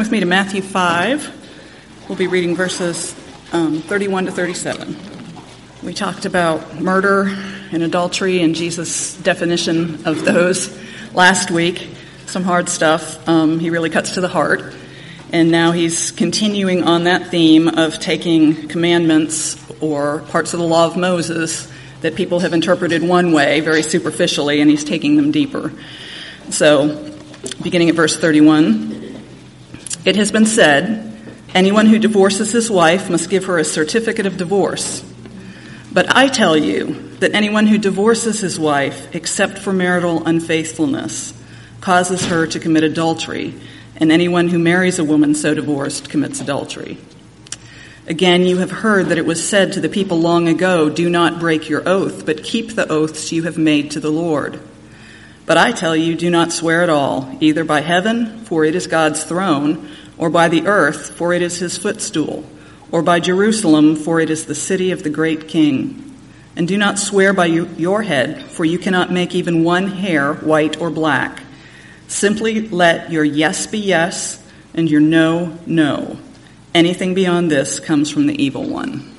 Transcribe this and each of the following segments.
with me to Matthew 5. We'll be reading verses 31 to 37. We talked about murder and adultery and Jesus' definition of those last week. Some hard stuff. He really cuts to the heart. And now he's continuing on that theme of taking commandments or parts of the law of Moses that people have interpreted one way, very superficially, and he's taking them deeper. So, beginning at verse 31, it has been said, anyone who divorces his wife must give her a certificate of divorce. But I tell you that anyone who divorces his wife, except for marital unfaithfulness, causes her to commit adultery, and anyone who marries a woman so divorced commits adultery. Again, you have heard that it was said to the people long ago, do not break your oath, but keep the oaths you have made to the Lord. But I tell you, do not swear at all, either by heaven, for it is God's throne, or by the earth, for it is his footstool, or by Jerusalem, for it is the city of the great king. And do not swear by your head, for you cannot make even one hair white or black. Simply let your yes be yes, and your no, no. Anything beyond this comes from the evil one.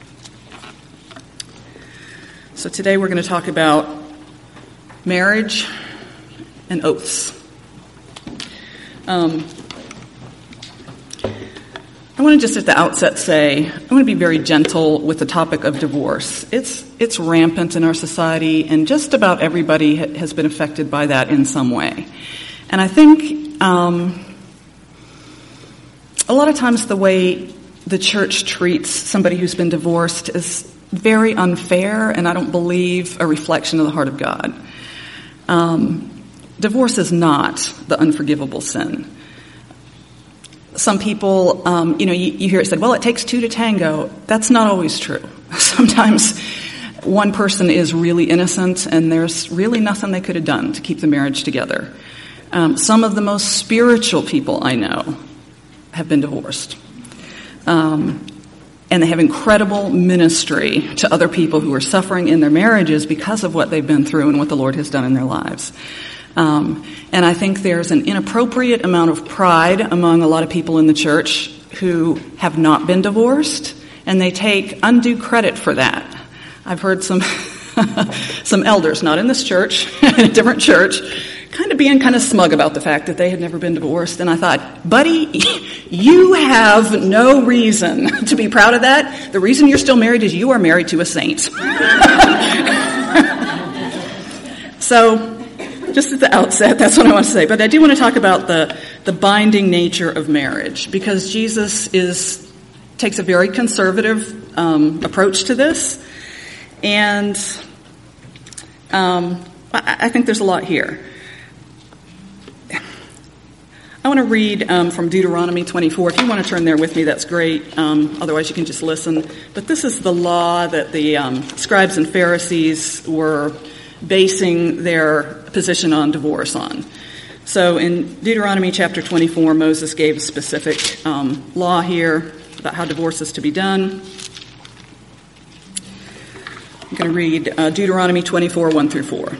So today we're going to talk about marriage and oaths. I want to just at the outset say, I want to be very gentle with the topic of divorce. It's rampant in our society, and just about everybody has been affected by that in some way. And I think a lot of times the way the church treats somebody who's been divorced is very unfair, and I don't believe a reflection of the heart of God. Divorce is not the unforgivable sin. Some people, you hear it said, well, it takes two to tango. That's not always true. Sometimes one person is really innocent and there's really nothing they could have done to keep the marriage together. Some of the most spiritual people I know have been divorced. And they have incredible ministry to other people who are suffering in their marriages because of what they've been through and what the Lord has done in their lives. And I think there's an inappropriate amount of pride among a lot of people in the church who have not been divorced, and they take undue credit for that. I've heard some elders, not in this church, in a different church, being smug about the fact that they had never been divorced. And I thought, buddy, you have no reason to be proud of that. The reason you're still married is you are married to a saint. So, just at the outset, that's what I want to say. But I do want to talk about the binding nature of marriage, because Jesus takes a very conservative approach to this. And I think there's a lot here. I want to read from Deuteronomy 24. If you want to turn there with me, that's great. Otherwise, you can just listen. But this is the law that the scribes and Pharisees were basing their position on divorce on. So in Deuteronomy chapter 24, Moses gave a specific law here about how divorce is to be done. I'm going to read Deuteronomy 24, 1 through 4.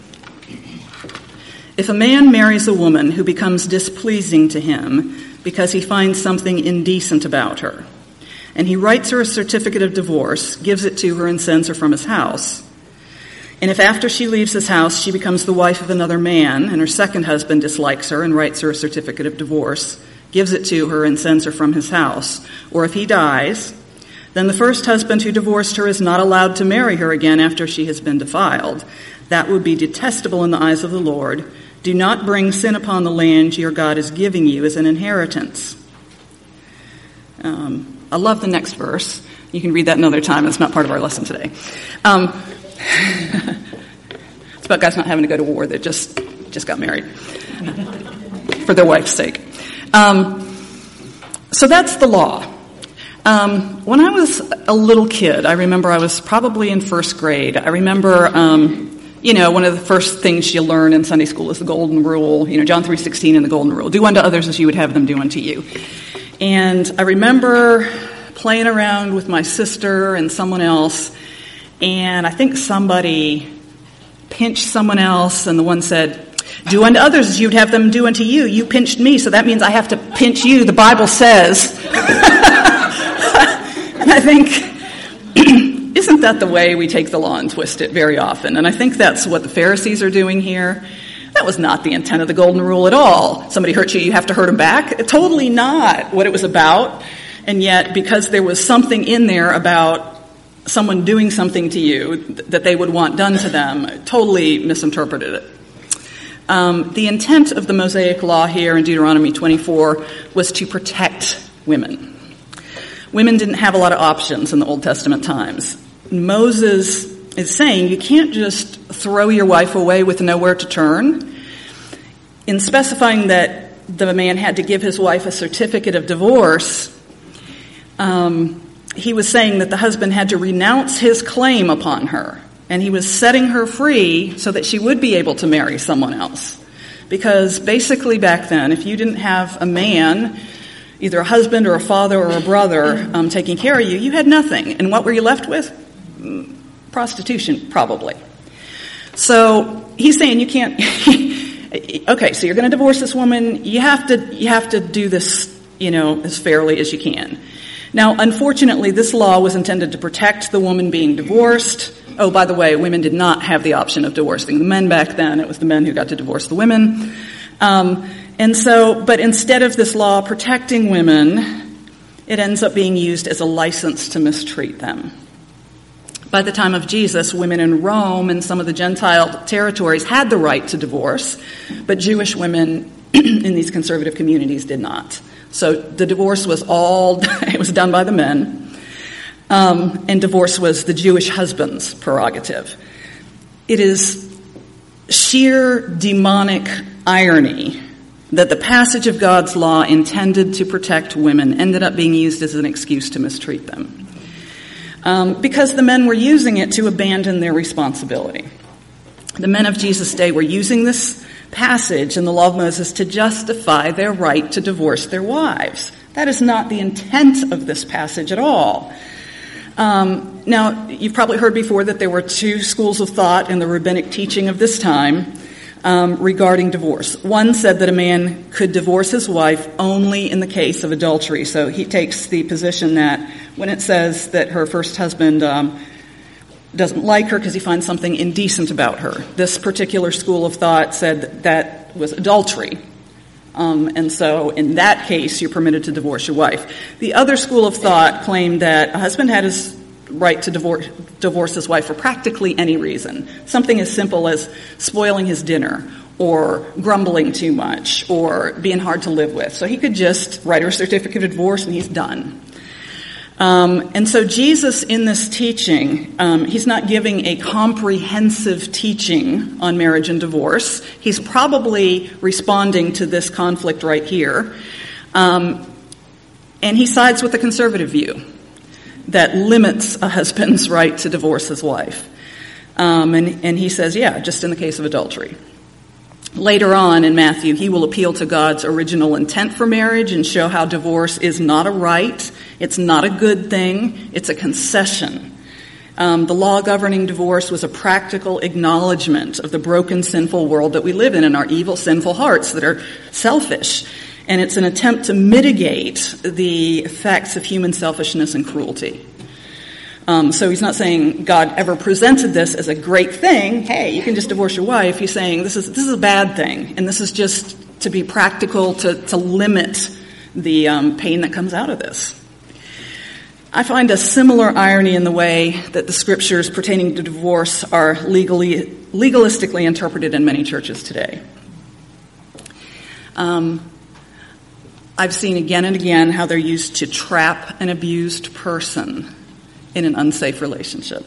If a man marries a woman who becomes displeasing to him because he finds something indecent about her, and he writes her a certificate of divorce, gives it to her, and sends her from his house, and if after she leaves his house she becomes the wife of another man, and her second husband dislikes her and writes her a certificate of divorce, gives it to her, and sends her from his house, or if he dies, then the first husband who divorced her is not allowed to marry her again after she has been defiled. That would be detestable in the eyes of the Lord. Do not bring sin upon the land your God is giving you as an inheritance. I love the next verse. You can read that another time. It's not part of our lesson today. It's about guys not having to go to war that just got married for their wife's sake. So that's the law. When I was a little kid, I remember I was probably in first grade. I remember, one of the first things you learn in Sunday school is the golden rule, John 3:16 and the golden rule. Do unto others as you would have them do unto you. And I remember playing around with my sister and someone else, and I think somebody pinched someone else, and the one said, Do unto others as you'd have them do unto you. You pinched me, so that means I have to pinch you, the Bible says. And I think, isn't that the way we take the law and twist it very often? And I think that's what the Pharisees are doing here. That was not the intent of the golden rule at all. Somebody hurts you, you have to hurt them back? Totally not what it was about. And yet, because there was something in there about someone doing something to you that they would want done to them, totally misinterpreted it. The intent of the Mosaic law here in Deuteronomy 24 was to protect women. Women didn't have a lot of options in the Old Testament times. Moses is saying you can't just throw your wife away with nowhere to turn. In specifying that the man had to give his wife a certificate of divorce, he was saying that the husband had to renounce his claim upon her, and he was setting her free so that she would be able to marry someone else. Because basically back then, if you didn't have a man, either a husband or a father or a brother taking care of you, you had nothing. And what were you left with? Prostitution, probably. So he's saying you can't. Okay, so you're going to divorce this woman. You have to do this, as fairly as you can. Now, unfortunately, this law was intended to protect the woman being divorced. Oh, by the way, women did not have the option of divorcing the men back then. It was the men who got to divorce the women. But instead of this law protecting women, it ends up being used as a license to mistreat them. By the time of Jesus, women in Rome and some of the Gentile territories had the right to divorce, but Jewish women in these conservative communities did not. So the divorce was it was done by the men, and divorce was the Jewish husband's prerogative. It is sheer demonic irony that the passage of God's law intended to protect women ended up being used as an excuse to mistreat them. Because the men were using it to abandon their responsibility. The men of Jesus' day were using this passage in the law of Moses to justify their right to divorce their wives. That is not the intent of this passage at all. Now, you've probably heard before that there were two schools of thought in the rabbinic teaching of this time regarding divorce. One said that a man could divorce his wife only in the case of adultery. So he takes the position that when it says that her first husband doesn't like her because he finds something indecent about her, this particular school of thought said that was adultery. And so in that case, you're permitted to divorce your wife. The other school of thought claimed that a husband had his right to divorce his wife for practically any reason. Something as simple as spoiling his dinner or grumbling too much or being hard to live with. So he could just write her a certificate of divorce and he's done. And so Jesus in this teaching, he's not giving a comprehensive teaching on marriage and divorce. He's probably responding to this conflict right here. And he sides with the conservative view that limits a husband's right to divorce his wife. And he says, just in the case of adultery. Later on in Matthew, he will appeal to God's original intent for marriage and show how divorce is not a right, it's not a good thing, it's a concession. The law governing divorce was a practical acknowledgement of the broken, sinful world that we live in and our evil, sinful hearts that are selfish. And it's an attempt to mitigate the effects of human selfishness and cruelty. So he's not saying God ever presented this as a great thing. Hey, you can just divorce your wife. He's saying this is a bad thing, and this is just to be practical to limit the pain that comes out of this. I find a similar irony in the way that the scriptures pertaining to divorce are legalistically interpreted in many churches today. I've seen again and again how they're used to trap an abused person in an unsafe relationship.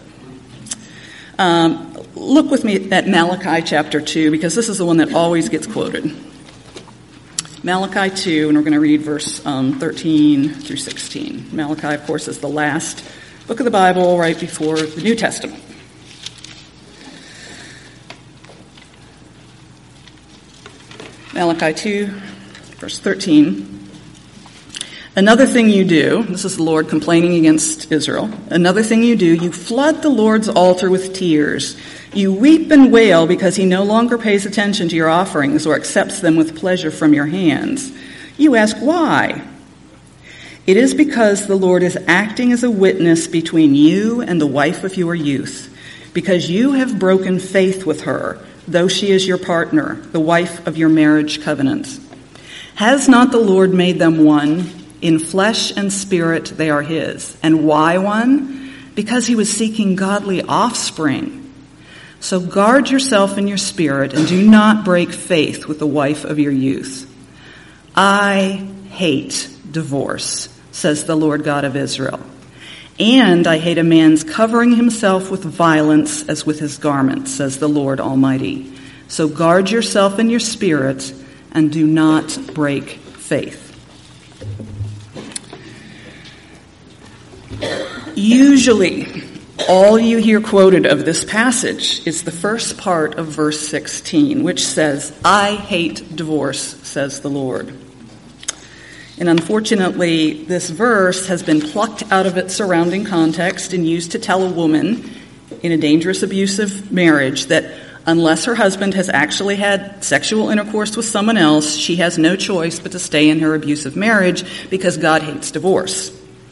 Look with me at Malachi chapter 2, because this is the one that always gets quoted. Malachi 2, and we're going to read verse 13 through 16. Malachi, of course, is the last book of the Bible right before the New Testament. Malachi 2, verse 13. Another thing you do, this is the Lord complaining against Israel, another thing you do, you flood the Lord's altar with tears. You weep and wail because he no longer pays attention to your offerings or accepts them with pleasure from your hands. You ask why? It is because the Lord is acting as a witness between you and the wife of your youth, because you have broken faith with her, though she is your partner, the wife of your marriage covenant. Has not the Lord made them one? In flesh and spirit they are his. And why one? Because he was seeking godly offspring. So guard yourself in your spirit and do not break faith with the wife of your youth. I hate divorce, says the Lord God of Israel. And I hate a man's covering himself with violence as with his garment, says the Lord Almighty. So guard yourself in your spirit and do not break faith. Usually, all you hear quoted of this passage is the first part of verse 16, which says, I hate divorce, says the Lord. And unfortunately, this verse has been plucked out of its surrounding context and used to tell a woman in a dangerous, abusive marriage that unless her husband has actually had sexual intercourse with someone else, she has no choice but to stay in her abusive marriage because God hates divorce.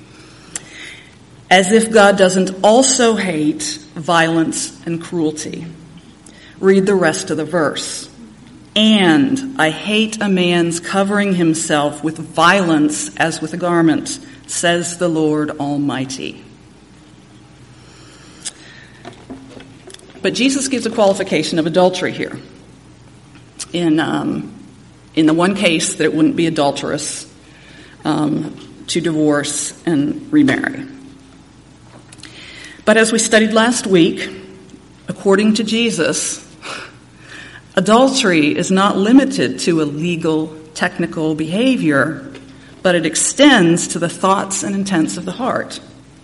As if God doesn't also hate violence and cruelty. Read the rest of the verse. And I hate a man's covering himself with violence as with a garment, says the Lord Almighty. But Jesus gives a qualification of adultery here. In the one case that it wouldn't be adulterous to divorce and remarry. But as we studied last week, according to Jesus, adultery is not limited to illegal, technical behavior, but it extends to the thoughts and intents of the heart.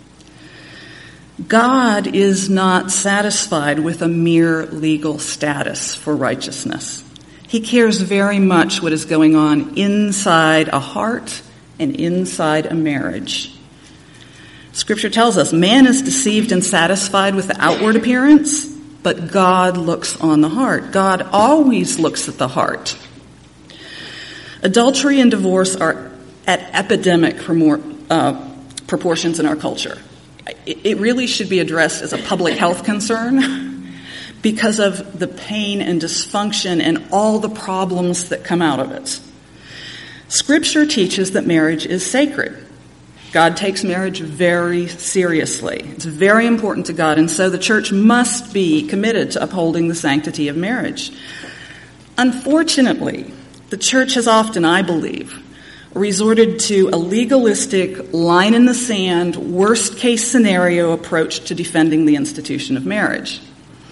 God is not satisfied with a mere legal status for righteousness. He cares very much what is going on inside a heart and inside a marriage. Scripture tells us man is deceived and satisfied with the outward appearance, but God looks on the heart. God always looks at the heart. Adultery and divorce are at epidemic proportions in our culture. It really should be addressed as a public health concern because of the pain and dysfunction and all the problems that come out of it. Scripture teaches that marriage is sacred. God takes marriage very seriously. It's very important to God, and so the church must be committed to upholding the sanctity of marriage. Unfortunately, the church has often, I believe, resorted to a legalistic, line-in-the-sand, worst-case scenario approach to defending the institution of marriage.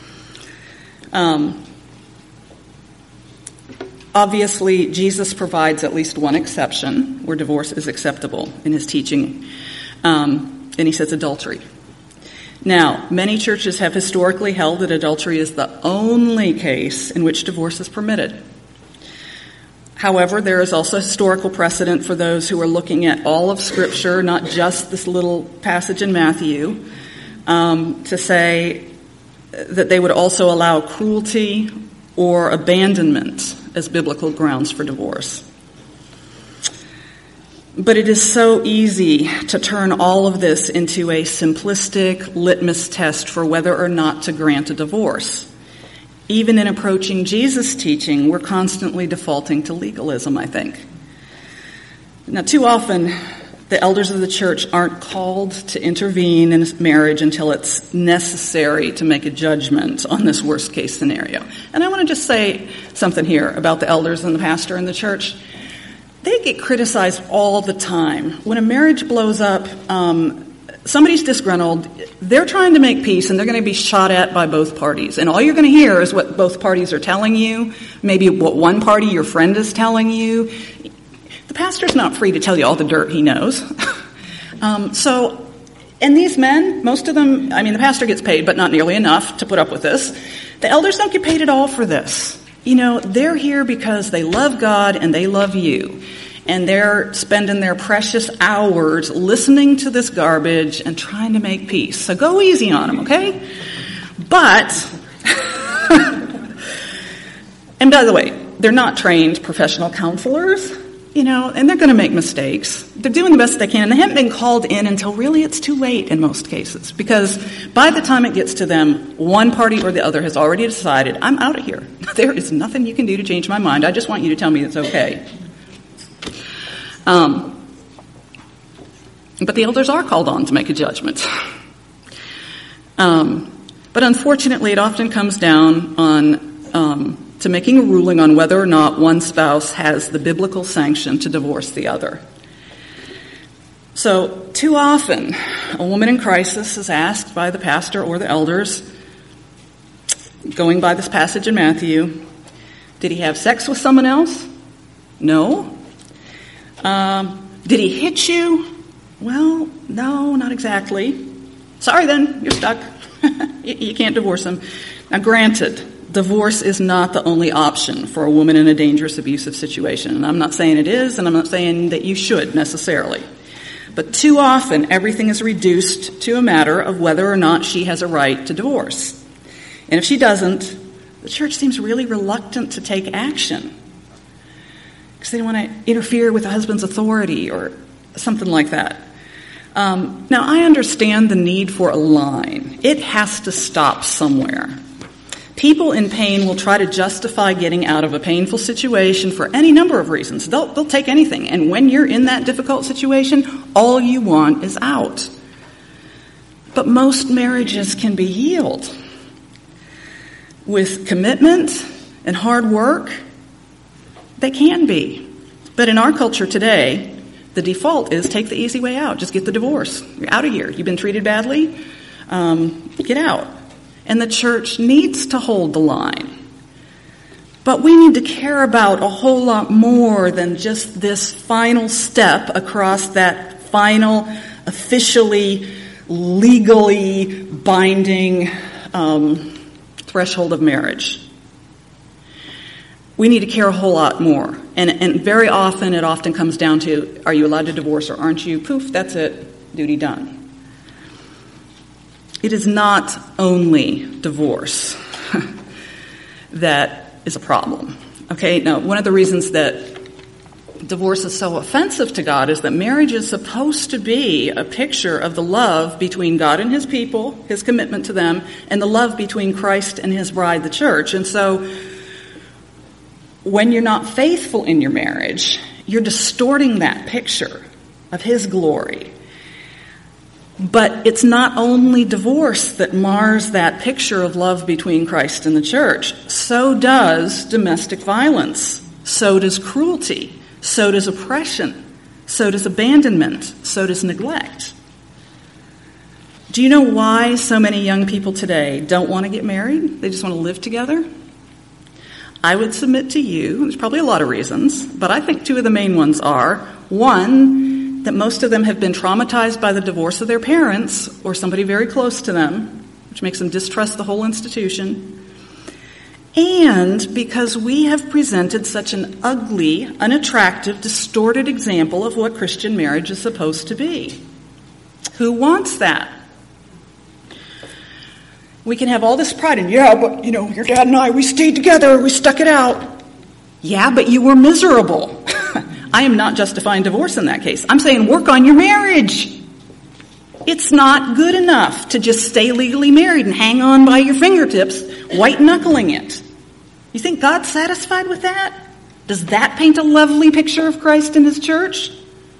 Obviously, Jesus provides at least one exception where divorce is acceptable in his teaching, and he says adultery. Now, many churches have historically held that adultery is the only case in which divorce is permitted. However, there is also historical precedent for those who are looking at all of Scripture, not just this little passage in Matthew, to say that they would also allow cruelty or abandonment as biblical grounds for divorce. But it is so easy to turn all of this into a simplistic litmus test for whether or not to grant a divorce. Even in approaching Jesus' teaching, we're constantly defaulting to legalism, I think. Now, too often, the elders of the church aren't called to intervene in marriage until it's necessary to make a judgment on this worst-case scenario. And I want to just say something here about the elders and the pastor in the church. They get criticized all the time. When a marriage blows up, somebody's disgruntled, they're trying to make peace, and they're going to be shot at by both parties. And all you're going to hear is what both parties are telling you, maybe what one party, your friend, is telling you. The pastor's not free to tell you all the dirt he knows. And these men, most of them, the pastor gets paid, but not nearly enough to put up with this. The elders don't get paid at all for this. They're here because they love God and they love you. and they're spending their precious hours listening to this garbage and trying to make peace. So go easy on them, okay? But, and by the way, they're not trained professional counselors, and they're going to make mistakes. They're doing the best they can, and they haven't been called in until really it's too late in most cases, because by the time it gets to them, one party or the other has already decided, I'm out of here. There is nothing you can do to change my mind. I just want you to tell me it's okay. But the elders are called on to make a judgment. But unfortunately, it often comes down to making a ruling on whether or not one spouse has the biblical sanction to divorce the other. So, too often, a woman in crisis is asked by the pastor or the elders, going by this passage in Matthew, did he have sex with someone else? No. Did he hit you? Well, no, not exactly. Sorry then, you're stuck. You can't divorce him. Now, granted, divorce is not the only option for a woman in a dangerous abusive situation. And I'm not saying it is, and I'm not saying that you should necessarily. But too often, everything is reduced to a matter of whether or not she has a right to divorce. And if she doesn't, the church seems really reluctant to take action because they don't want to interfere with the husband's authority or something like that. Now, I understand the need for a line. It has to stop somewhere. People in pain will try to justify getting out of a painful situation for any number of reasons. They'll take anything. And when you're in that difficult situation, all you want is out. But most marriages can be healed. With commitment and hard work, they can be. But in our culture today, the default is take the easy way out. Just get the divorce. You're out of here. You've been treated badly. Get out. And the church needs to hold the line. But we need to care about a whole lot more than just this final step across that final, officially, legally binding threshold of marriage. We need to care a whole lot more. And very often, it often comes down to, are you allowed to divorce or aren't you? Poof, that's it. Duty done. It is not only divorce that is a problem. Okay, now one of the reasons that divorce is so offensive to God is that marriage is supposed to be a picture of the love between God and his people, his commitment to them, and the love between Christ and his bride, the church. And so when you're not faithful in your marriage, you're distorting that picture of his glory. But it's not only divorce that mars that picture of love between Christ and the church. So does domestic violence. So does cruelty. So does oppression. So does abandonment. So does neglect. Do you know why so many young people today don't want to get married? They just want to live together? I would submit to you, there's probably a lot of reasons, but I think two of the main ones are, one, that most of them have been traumatized by the divorce of their parents or somebody very close to them, which makes them distrust the whole institution. And because we have presented such an ugly, unattractive, distorted example of what Christian marriage is supposed to be. Who wants that? We can have all this pride in, yeah, but, your dad and I, we stayed together, we stuck it out. Yeah, but you were miserable. I am not justifying divorce in that case. I'm saying work on your marriage. It's not good enough to just stay legally married and hang on by your fingertips, white-knuckling it. You think God's satisfied with that? Does that paint a lovely picture of Christ and his church?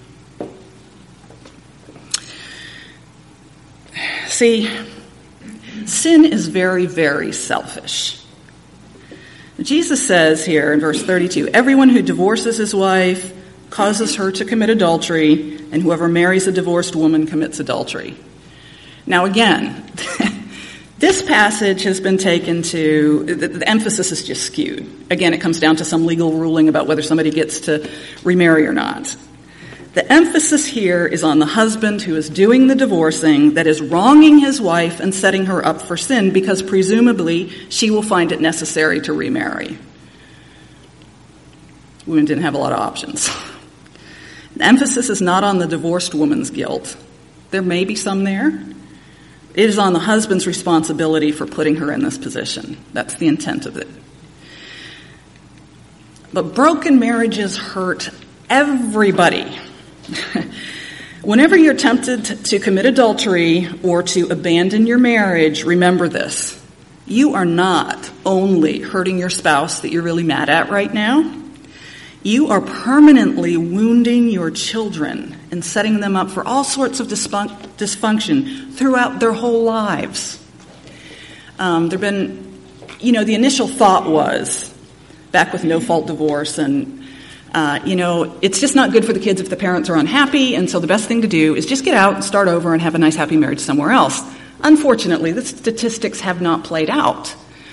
See, sin is very, very selfish. Jesus says here in verse 32, everyone who divorces his wife causes her to commit adultery, and whoever marries a divorced woman commits adultery. Now again, this passage has been taken to, the emphasis is just skewed. Again, it comes down to some legal ruling about whether somebody gets to remarry or not. The emphasis here is on the husband who is doing the divorcing, that is wronging his wife and setting her up for sin because presumably she will find it necessary to remarry. Women didn't have a lot of options. The emphasis is not on the divorced woman's guilt. There may be some there. It is on the husband's responsibility for putting her in this position. That's the intent of it. But broken marriages hurt everybody. Whenever you're tempted to commit adultery or to abandon your marriage, remember this. You are not only hurting your spouse that you're really mad at right now. You are permanently wounding your children and setting them up for all sorts of dysfunction throughout their whole lives. The initial thought was, back with no-fault divorce, and, it's just not good for the kids if the parents are unhappy, and so the best thing to do is just get out and start over and have a nice, happy marriage somewhere else. Unfortunately, the statistics have not played out.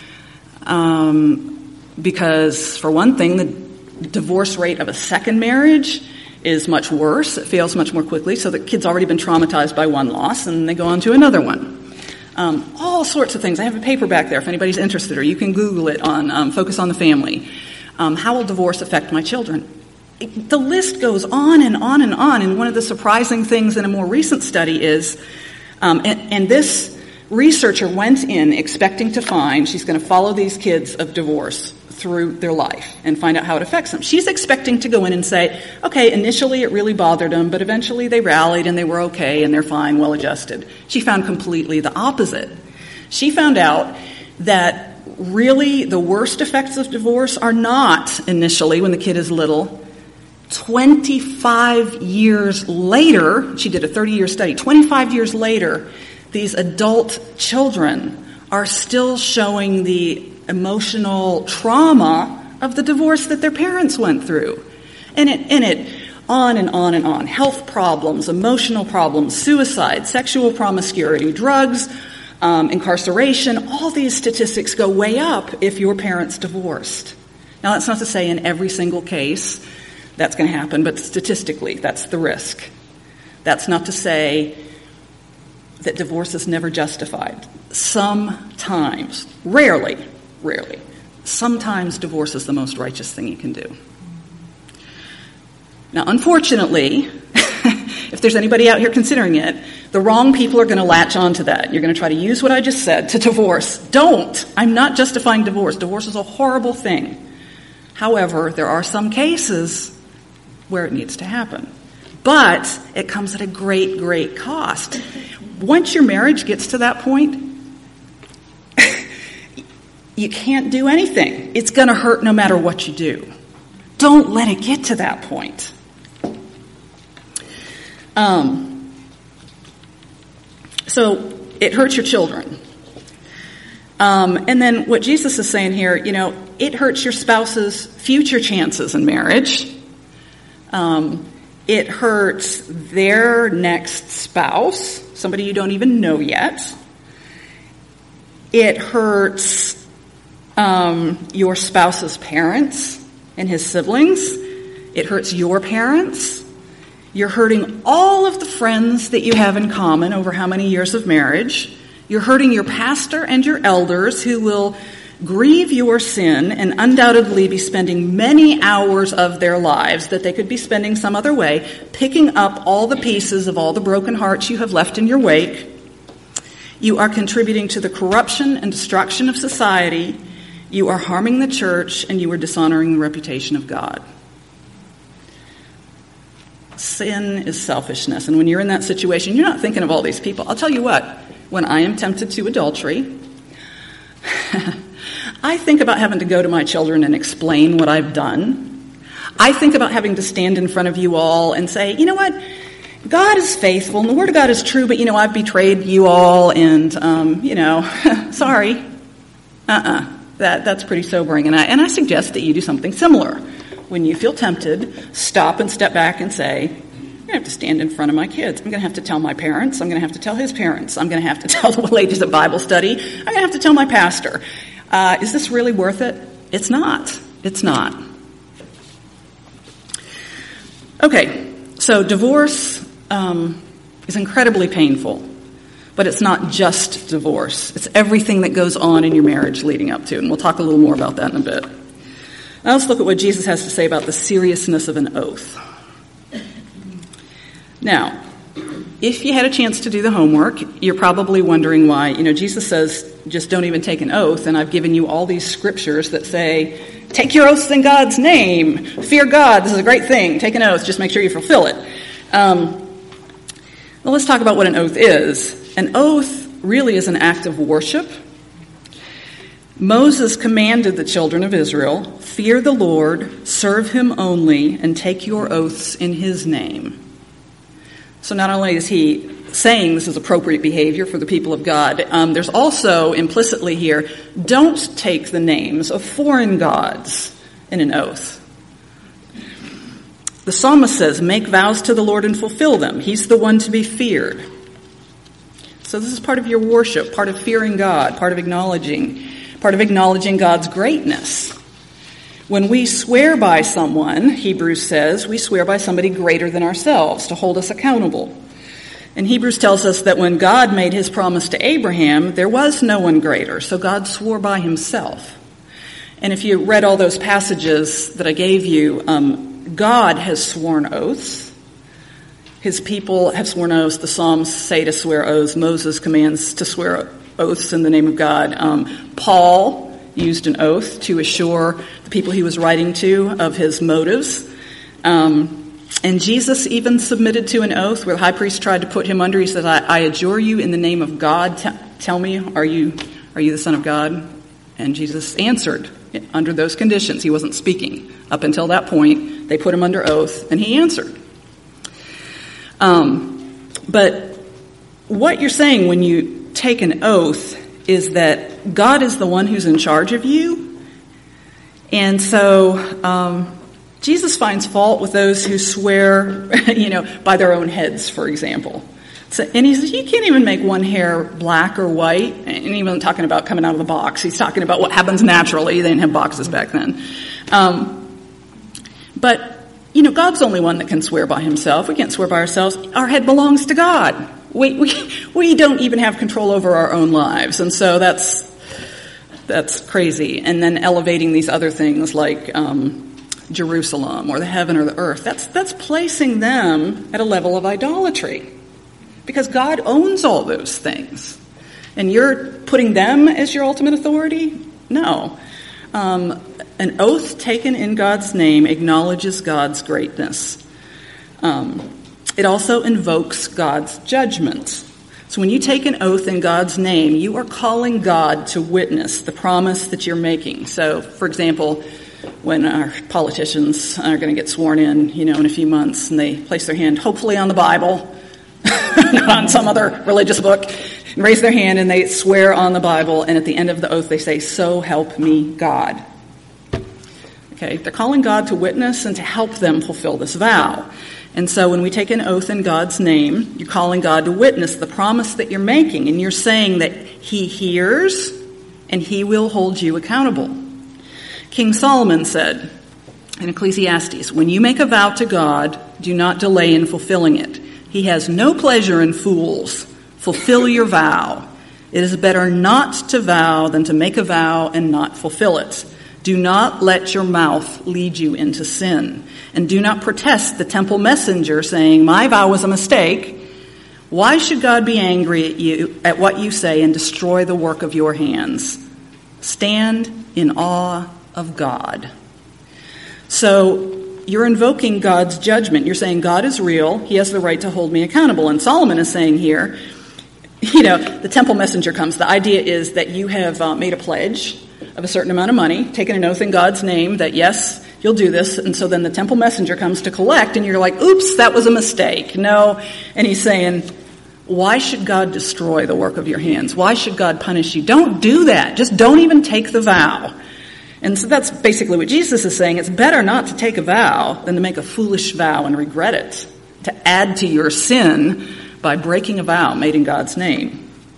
Because, for one thing, the divorce rate of a second marriage is much worse. It fails much more quickly, so the kid's already been traumatized by one loss, and they go on to another one. All sorts of things. I have a paper back there if anybody's interested, or you can Google it on Focus on the Family. How will divorce affect my children? The list goes on and on and on, and one of the surprising things in a more recent study is, and this researcher went in expecting to find, she's going to follow these kids of divorce through their life and find out how it affects them. She's expecting to go in and say, okay, initially it really bothered them, but eventually they rallied and they were okay and they're fine, well adjusted. She found completely the opposite. She found out that really the worst effects of divorce are not initially when the kid is little. 25 years later, she did a 30-year study, 25 years later, these adult children are still showing the emotional trauma of the divorce that their parents went through. And it on and on and on. Health problems, emotional problems, suicide, sexual promiscuity, drugs, incarceration, all these statistics go way up if your parents divorced. Now, that's not to say in every single case that's going to happen, but statistically, that's the risk. That's not to say that divorce is never justified. Sometimes, rarely, sometimes divorce is the most righteous thing you can do. Now, unfortunately, if there's anybody out here considering it, the wrong people are going to latch on to that. You're going to try to use what I just said to divorce. Don't. I'm not justifying divorce. Divorce is a horrible thing. However, there are some cases where it needs to happen. But it comes at a great, great cost. Once your marriage gets to that point, you can't do anything. It's going to hurt no matter what you do. Don't let it get to that point. So it hurts your children. And then what Jesus is saying here, it hurts your spouse's future chances in marriage. It hurts their next spouse, somebody you don't even know yet. It hurts your spouse's parents and his siblings. It hurts your parents. You're hurting all of the friends that you have in common over how many years of marriage. You're hurting your pastor and your elders who will grieve your sin and undoubtedly be spending many hours of their lives that they could be spending some other way, picking up all the pieces of all the broken hearts you have left in your wake. You are contributing to the corruption and destruction of society. You are harming the church, and you are dishonoring the reputation of God. Sin is selfishness, and when you're in that situation, you're not thinking of all these people. I'll tell you what, when I am tempted to adultery, I think about having to go to my children and explain what I've done. I think about having to stand in front of you all and say, you know what, God is faithful, and the Word of God is true, but, I've betrayed you all, and, sorry. That's pretty sobering, and I suggest that you do something similar. When you feel tempted, stop and step back and say, I'm going to have to stand in front of my kids. I'm going to have to tell my parents. I'm going to have to tell his parents. I'm going to have to tell the ladies at Bible study. I'm going to have to tell my pastor. Is this really worth it? It's not. It's not. Okay, so divorce is incredibly painful, but it's not just divorce. It's everything that goes on in your marriage leading up to, and we'll talk a little more about that in a bit. Now let's look at what Jesus has to say about the seriousness of an oath. Now, if you had a chance to do the homework, you're probably wondering why. Jesus says, just don't even take an oath, and I've given you all these scriptures that say, take your oaths in God's name. Fear God. This is a great thing. Take an oath. Just make sure you fulfill it. Well, let's talk about what an oath is. An oath really is an act of worship. Moses commanded the children of Israel, fear the Lord, serve him only, and take your oaths in his name. So not only is he saying this is appropriate behavior for the people of God, there's also implicitly here, don't take the names of foreign gods in an oath. The psalmist says, make vows to the Lord and fulfill them. He's the one to be feared. So this is part of your worship, part of fearing God, part of acknowledging God's greatness. When we swear by someone, Hebrews says, we swear by somebody greater than ourselves to hold us accountable. And Hebrews tells us that when God made his promise to Abraham, there was no one greater, so God swore by himself. And if you read all those passages that I gave you, God has sworn oaths. His people have sworn oaths. The Psalms say to swear oaths. Moses commands to swear oaths in the name of God. Paul used an oath to assure the people he was writing to of his motives. And Jesus even submitted to an oath where the high priest tried to put him under. He said, I adjure you in the name of God. Tell me, are you the Son of God? And Jesus answered under those conditions. He wasn't speaking. Up until that point, they put him under oath, and he answered. But what you're saying when you take an oath is that God is the one who's in charge of you. And so Jesus finds fault with those who swear, by their own heads, for example. So, and he says, you can't even make one hair black or white. And even talking about coming out of the box. He's talking about what happens naturally. They didn't have boxes back then. But God's the only one that can swear by himself. We can't swear by ourselves. Our head belongs to God. We don't even have control over our own lives. And so that's crazy. And then elevating these other things like Jerusalem or the heaven or the earth, that's placing them at a level of idolatry. Because God owns all those things. And you're putting them as your ultimate authority? No. An oath taken in God's name acknowledges God's greatness. It also invokes God's judgment. So when you take an oath in God's name, you are calling God to witness the promise that you're making. So, for example, when our politicians are going to get sworn in a few months, and they place their hand, hopefully on the Bible, on some other religious book, and raise their hand, and they swear on the Bible, and at the end of the oath they say, so help me God. Okay, they're calling God to witness and to help them fulfill this vow. And so when we take an oath in God's name, you're calling God to witness the promise that you're making, and you're saying that he hears and he will hold you accountable. King Solomon said in Ecclesiastes, when you make a vow to God, do not delay in fulfilling it. He has no pleasure in fools. Fulfill your vow. It is better not to vow than to make a vow and not fulfill it. Do not let your mouth lead you into sin. And do not protest the temple messenger saying, my vow was a mistake. Why should God be angry at you, at what you say, and destroy the work of your hands? Stand in awe of God. So you're invoking God's judgment. You're saying God is real. He has the right to hold me accountable. And Solomon is saying here, the temple messenger comes. The idea is that you have made a pledge of a certain amount of money, taken an oath in God's name that, yes, you'll do this. And so then the temple messenger comes to collect, and you're like, oops, that was a mistake. No. And he's saying, why should God destroy the work of your hands? Why should God punish you? Don't do that. Just don't even take the vow. And so that's basically what Jesus is saying. It's better not to take a vow than to make a foolish vow and regret it, to add to your sin by breaking a vow made in God's name.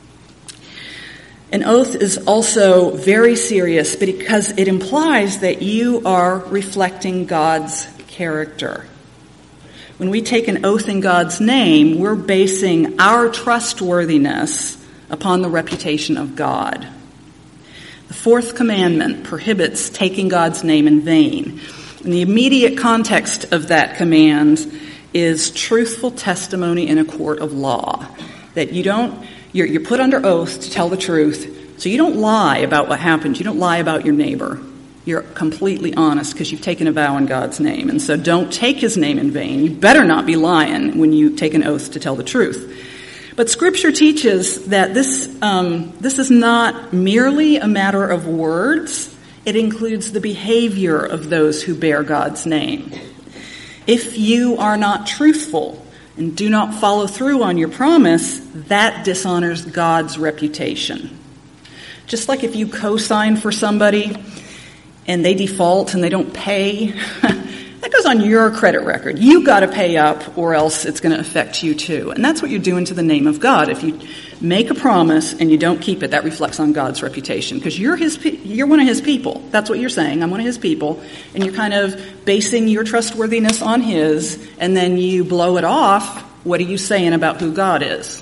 An oath is also very serious because it implies that you are reflecting God's character. When we take an oath in God's name, we're basing our trustworthiness upon the reputation of God. The fourth commandment prohibits taking God's name in vain. And the immediate context of that command is truthful testimony in a court of law. That you're put under oath to tell the truth, so you don't lie about what happened. You don't lie about your neighbor. You're completely honest because you've taken a vow in God's name. And so don't take his name in vain. You better not be lying when you take an oath to tell the truth. But Scripture teaches that this is not merely a matter of words. It includes the behavior of those who bear God's name. If you are not truthful and do not follow through on your promise, that dishonors God's reputation. Just like if you co-sign for somebody and they default and they don't pay, that goes on your credit record. You got to pay up or else it's going to affect you too. And that's what you're doing to the name of God. If you make a promise and you don't keep it, that reflects on God's reputation because you're one of his people. That's what you're saying. I'm one of his people. And you're kind of basing your trustworthiness on his, and then you blow it off. What are you saying about who God is?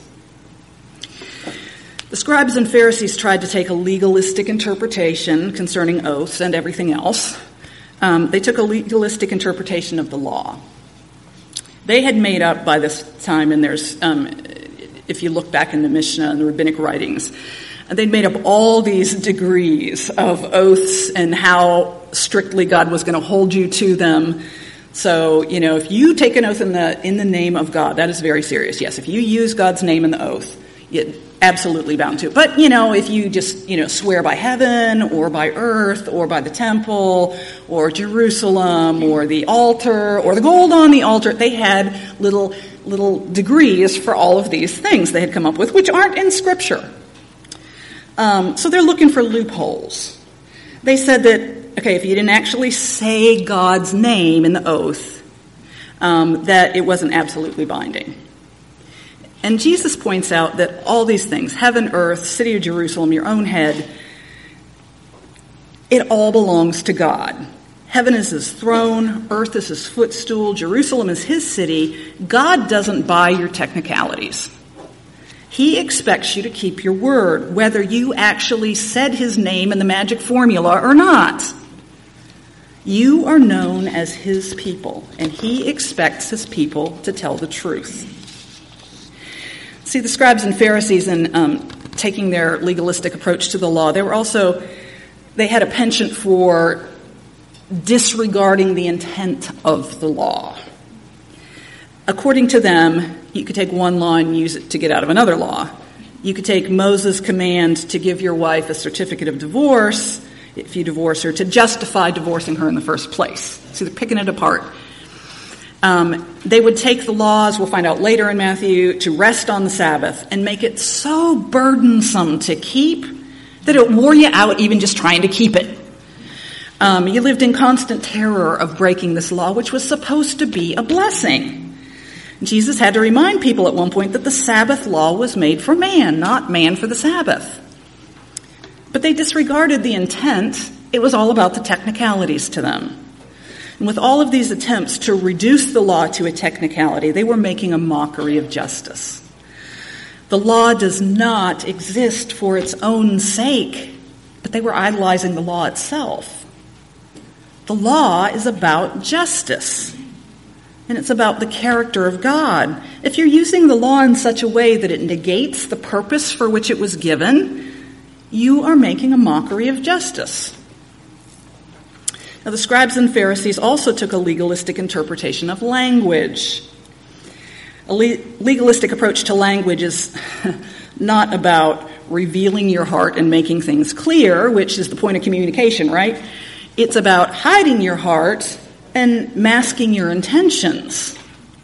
The scribes and Pharisees tried to take a legalistic interpretation concerning oaths and everything else. They took a legalistic interpretation of the law. They had made up by this time, and there's, if you look back in the Mishnah and the rabbinic writings, they'd made up all these degrees of oaths and how strictly God was going to hold you to them. So, if you take an oath in the name of God, that is very serious. Yes, if you use God's name in the oath, you're absolutely bound to. But, if you just, swear by heaven or by earth or by the temple or Jerusalem or the altar or the gold on the altar, they had little degrees for all of these things they had come up with, which aren't in Scripture. So they're looking for loopholes. They said that, if you didn't actually say God's name in the oath, that it wasn't absolutely binding. And Jesus points out that all these things, heaven, earth, city of Jerusalem, your own head, it all belongs to God. Heaven is his throne, earth is his footstool, Jerusalem is his city. God doesn't buy your technicalities. He expects you to keep your word, whether you actually said his name in the magic formula or not. You are known as his people, and he expects his people to tell the truth. See, the scribes and Pharisees, in taking their legalistic approach to the law, they had a penchant for disregarding the intent of the law. According to them, you could take one law and use it to get out of another law. You could take Moses' command to give your wife a certificate of divorce, if you divorce her, to justify divorcing her in the first place. So they're picking it apart. They would take the laws, we'll find out later in Matthew, to rest on the Sabbath and make it so burdensome to keep that it wore you out even just trying to keep it. You lived in constant terror of breaking this law, which was supposed to be a blessing. Jesus had to remind people at one point that the Sabbath law was made for man, not man for the Sabbath. But they disregarded the intent. It was all about the technicalities to them. And with all of these attempts to reduce the law to a technicality, they were making a mockery of justice. The law does not exist for its own sake, but they were idolizing the law itself. The law is about justice, and it's about the character of God. If you're using the law in such a way that it negates the purpose for which it was given, you are making a mockery of justice. Now, the scribes and Pharisees also took a legalistic interpretation of language. A legalistic approach to language is not about revealing your heart and making things clear, which is the point of communication, right? It's about hiding your heart and masking your intentions.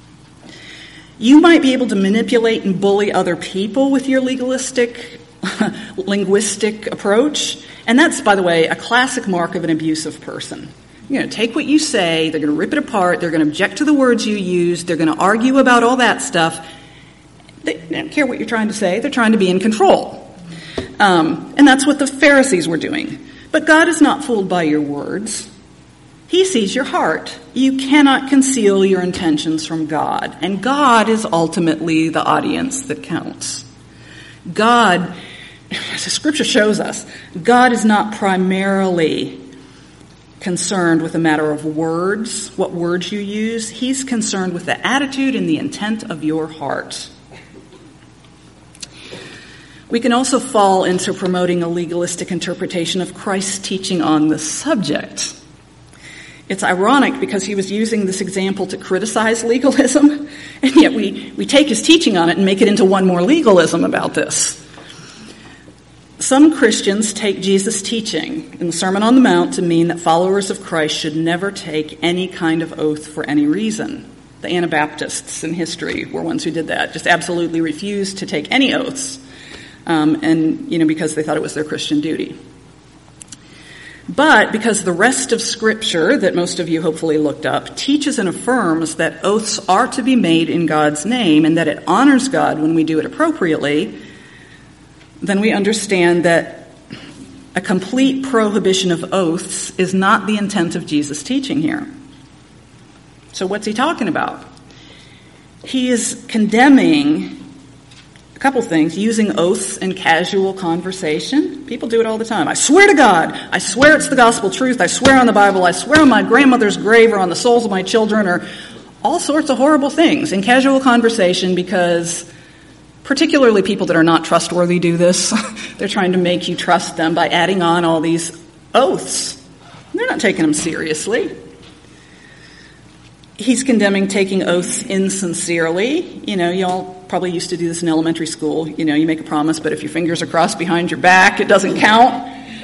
You might be able to manipulate and bully other people with your legalistic, linguistic approach. And that's, by the way, a classic mark of an abusive person. You're going to take what you say, they're going to rip it apart, they're going to object to the words you use, they're going to argue about all that stuff. They don't care what you're trying to say, they're trying to be in control. And that's what the Pharisees were doing. But God is not fooled by your words. He sees your heart. You cannot conceal your intentions from God. And God is ultimately the audience that counts. God, as the Scripture shows us, God is not primarily concerned with a matter of words, what words you use. He's concerned with the attitude and the intent of your heart. We can also fall into promoting a legalistic interpretation of Christ's teaching on the subject. It's ironic because he was using this example to criticize legalism, and yet we take his teaching on it and make it into one more legalism about this. Some Christians take Jesus' teaching in the Sermon on the Mount to mean that followers of Christ should never take any kind of oath for any reason. The Anabaptists in history were ones who did that, just absolutely refused to take any oaths, because they thought it was their Christian duty. But because the rest of Scripture, that most of you hopefully looked up, teaches and affirms that oaths are to be made in God's name and that it honors God when we do it appropriately, then we understand that a complete prohibition of oaths is not the intent of Jesus' teaching here. So what's he talking about? He is condemning a couple things, using oaths in casual conversation. People do it all the time. I swear to God. I swear it's the gospel truth. I swear on the Bible. I swear on my grandmother's grave or on the souls of my children, or all sorts of horrible things in casual conversation, because particularly people that are not trustworthy do this. They're trying to make you trust them by adding on all these oaths. They're not taking them seriously. He's condemning taking oaths insincerely. Y'all probably used to do this in elementary school. You make a promise, but if your fingers are crossed behind your back, it doesn't count.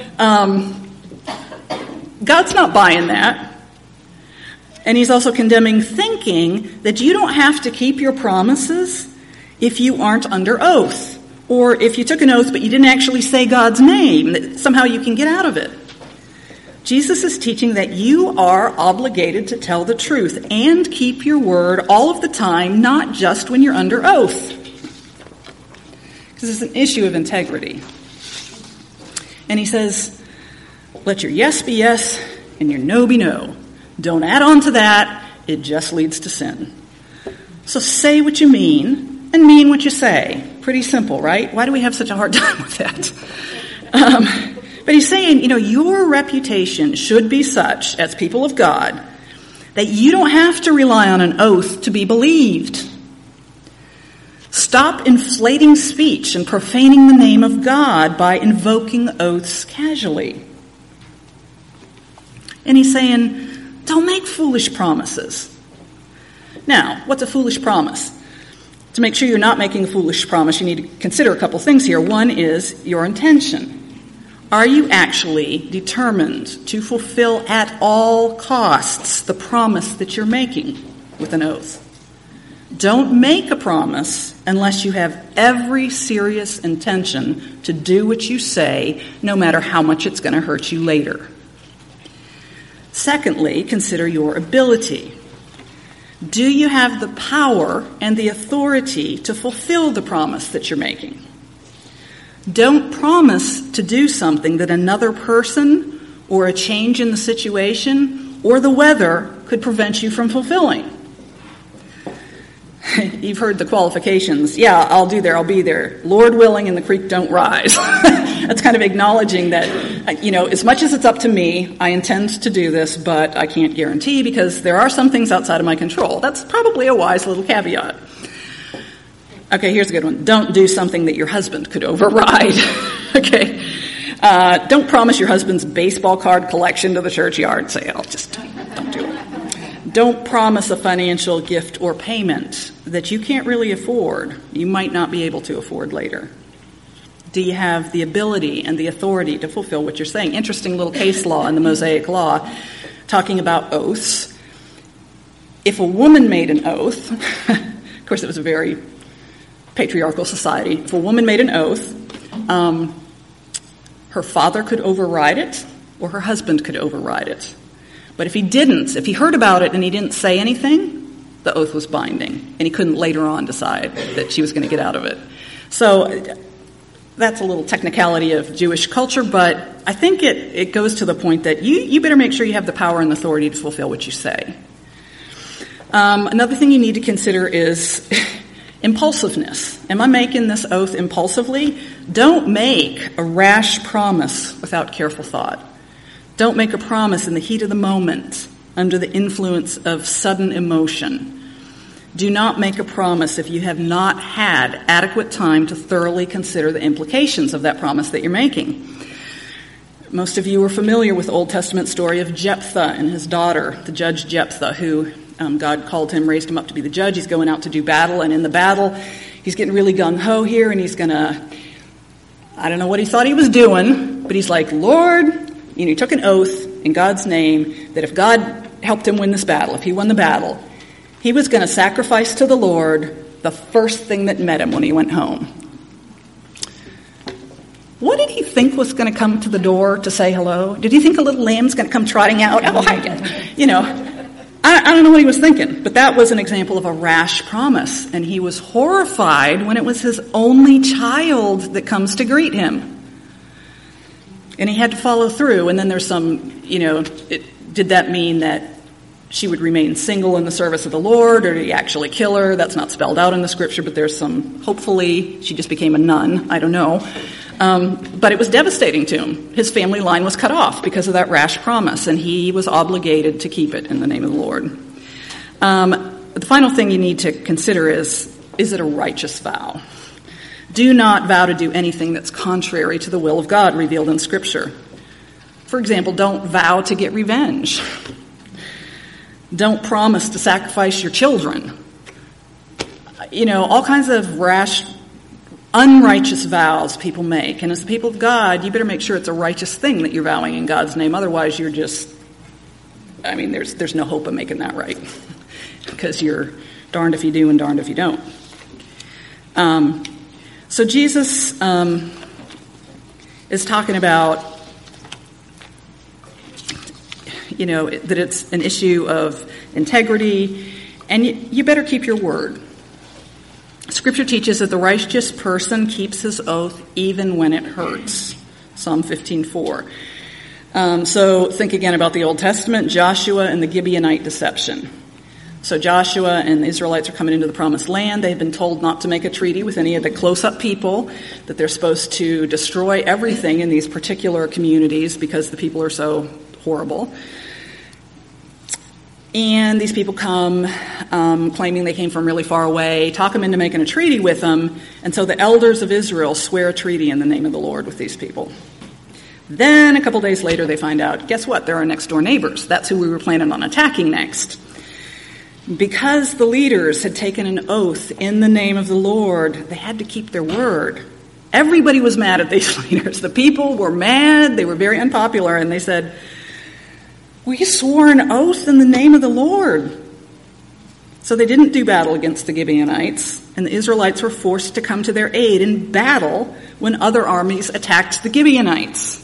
God's not buying that. And he's also condemning thinking that you don't have to keep your promises if you aren't under oath, or if you took an oath but you didn't actually say God's name, that somehow you can get out of it. Jesus is teaching that you are obligated to tell the truth and keep your word all of the time, not just when you're under oath. Because it's an issue of integrity. And he says, let your yes be yes and your no be no. Don't add on to that. It just leads to sin. So say what you mean and mean what you say. Pretty simple, right? Why do we have such a hard time with that? But he's saying, your reputation should be such, as people of God, that you don't have to rely on an oath to be believed. Stop inflating speech and profaning the name of God by invoking oaths casually. And he's saying, don't make foolish promises. Now, what's a foolish promise? To make sure you're not making a foolish promise, you need to consider a couple things here. One is your intention. Are you actually determined to fulfill at all costs the promise that you're making with an oath? Don't make a promise unless you have every serious intention to do what you say, no matter how much it's going to hurt you later. Secondly, consider your ability. Do you have the power and the authority to fulfill the promise that you're making? Don't promise to do something that another person or a change in the situation or the weather could prevent you from fulfilling. You've heard the qualifications. Yeah, I'll be there. Lord willing and the creek don't rise. That's kind of acknowledging that, as much as it's up to me, I intend to do this, but I can't guarantee because there are some things outside of my control. That's probably a wise little caveat. Okay, here's a good one. Don't do something that your husband could override. Okay. Don't promise your husband's baseball card collection to the church yard sale. Just don't do it. Don't promise a financial gift or payment that you can't really afford. You might not be able to afford later. Do you have the ability and the authority to fulfill what you're saying? Interesting little case law in the Mosaic Law talking about oaths. If a woman made an oath, of course it was a very patriarchal society. If a woman made an oath, her father could override it or her husband could override it. But if he heard about it and he didn't say anything, the oath was binding, and he couldn't later on decide that she was going to get out of it. So that's a little technicality of Jewish culture, but I think it goes to the point that you better make sure you have the power and authority to fulfill what you say. Another thing you need to consider is impulsiveness. Am I making this oath impulsively? Don't make a rash promise without careful thought. Don't make a promise in the heat of the moment under the influence of sudden emotion. Do not make a promise if you have not had adequate time to thoroughly consider the implications of that promise that you're making. Most of you are familiar with the Old Testament story of Jephthah and his daughter, the judge Jephthah, who God called him, raised him up to be the judge. He's going out to do battle, and in the battle, he's getting really gung-ho here, and he's going to, I don't know what he thought he was doing, but he's like, Lord, he took an oath in God's name that if God helped him win this battle, if he won the battle, he was going to sacrifice to the Lord the first thing that met him when he went home. What did he think was going to come to the door to say hello? Did he think a little lamb's going to come trotting out? Oh, I don't know what he was thinking, but that was an example of a rash promise, and he was horrified when it was his only child that comes to greet him. And he had to follow through, and then there's some, did that mean that she would remain single in the service of the Lord, or did he actually kill her? That's not spelled out in the scripture, but there's some, hopefully she just became a nun, I don't know. But it was devastating to him. His family line was cut off because of that rash promise, and he was obligated to keep it in the name of the Lord. The final thing you need to consider is it a righteous vow? Do not vow to do anything that's contrary to the will of God revealed in Scripture. For example, don't vow to get revenge. Don't promise to sacrifice your children. All kinds of rash, unrighteous vows people make. And as the people of God, you better make sure it's a righteous thing that you're vowing in God's name. Otherwise, you're just, there's no hope of making that right. Because you're darned if you do and darned if you don't. So Jesus is talking about, that it's an issue of integrity, and you better keep your word. Scripture teaches that the righteous person keeps his oath even when it hurts. Psalm 15:4. So think again about the Old Testament, Joshua and the Gibeonite deception. So Joshua and the Israelites are coming into the promised land. They've been told not to make a treaty with any of the close-up people, that they're supposed to destroy everything in these particular communities because the people are so horrible. And these people come claiming they came from really far away, talk them into making a treaty with them, and so the elders of Israel swear a treaty in the name of the Lord with these people. Then a couple days later they find out, guess what? They're our next-door neighbors. That's who we were planning on attacking next. Because the leaders had taken an oath in the name of the Lord, they had to keep their word. Everybody was mad at these leaders. The people were mad. They were very unpopular, and they said, we swore an oath in the name of the Lord. So they didn't do battle against the Gibeonites, and the Israelites were forced to come to their aid in battle when other armies attacked the Gibeonites.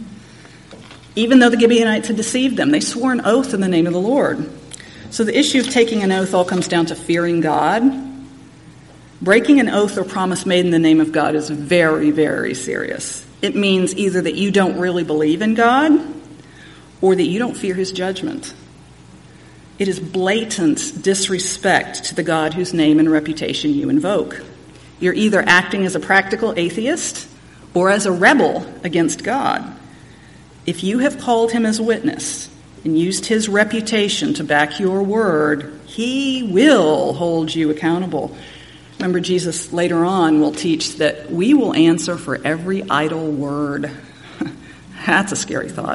Even though the Gibeonites had deceived them, they swore an oath in the name of the Lord. So the issue of taking an oath all comes down to fearing God. Breaking an oath or promise made in the name of God is very, very serious. It means either that you don't really believe in God or that you don't fear his judgment. It is blatant disrespect to the God whose name and reputation you invoke. You're either acting as a practical atheist or as a rebel against God. If you have called him as a witness and used his reputation to back your word, he will hold you accountable. Remember, Jesus later on will teach that we will answer for every idle word. That's a scary thought.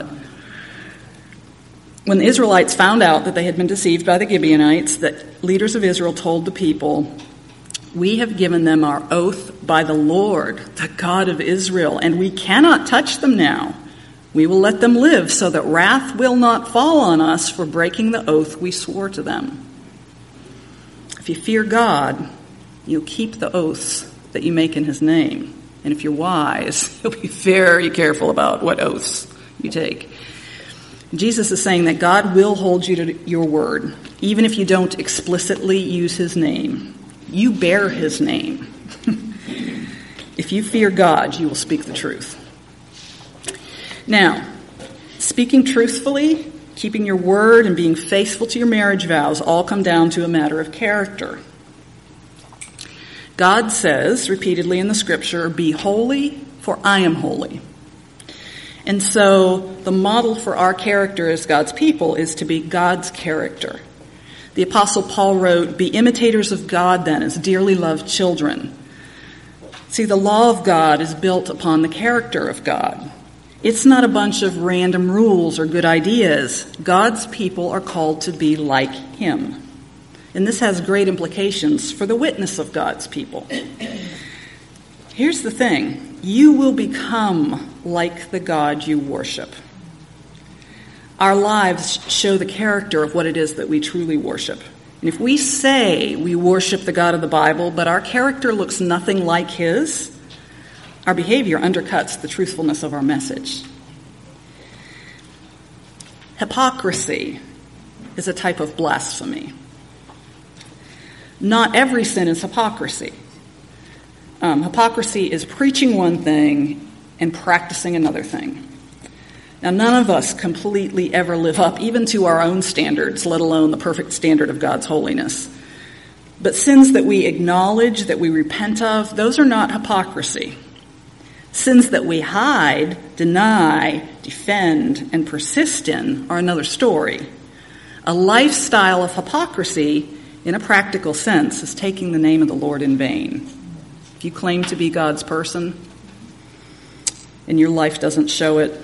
When the Israelites found out that they had been deceived by the Gibeonites, the leaders of Israel told the people, we have given them our oath by the Lord, the God of Israel, and we cannot touch them now. We will let them live so that wrath will not fall on us for breaking the oath we swore to them. If you fear God, you'll keep the oaths that you make in his name. And if you're wise, you'll be very careful about what oaths you take. Jesus is saying that God will hold you to your word, even if you don't explicitly use his name. You bear his name. If you fear God, you will speak the truth. Now, speaking truthfully, keeping your word, and being faithful to your marriage vows all come down to a matter of character. God says repeatedly in the scripture, be holy, for I am holy. And so the model for our character as God's people is to be God's character. The Apostle Paul wrote, "Be imitators of God then, as dearly loved children." See, the law of God is built upon the character of God. It's not a bunch of random rules or good ideas. God's people are called to be like him. And this has great implications for the witness of God's people. Here's the thing. You will become like the God you worship. Our lives show the character of what it is that we truly worship. And if we say we worship the God of the Bible, but our character looks nothing like his, our behavior undercuts the truthfulness of our message. Hypocrisy is a type of blasphemy. Not every sin is hypocrisy. Hypocrisy is preaching one thing and practicing another thing. Now, none of us completely ever live up even to our own standards, let alone the perfect standard of God's holiness. But sins that we acknowledge, that we repent of, those are not hypocrisy. Sins that we hide, deny, defend, and persist in are another story. A lifestyle of hypocrisy, in a practical sense, is taking the name of the Lord in vain. If you claim to be God's person and your life doesn't show it,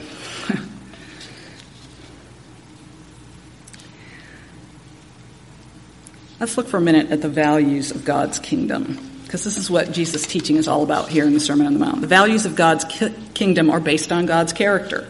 let's look for a minute at the values of God's kingdom, because this is what Jesus' teaching is all about here in the Sermon on the Mount. The values of God's kingdom are based on God's character.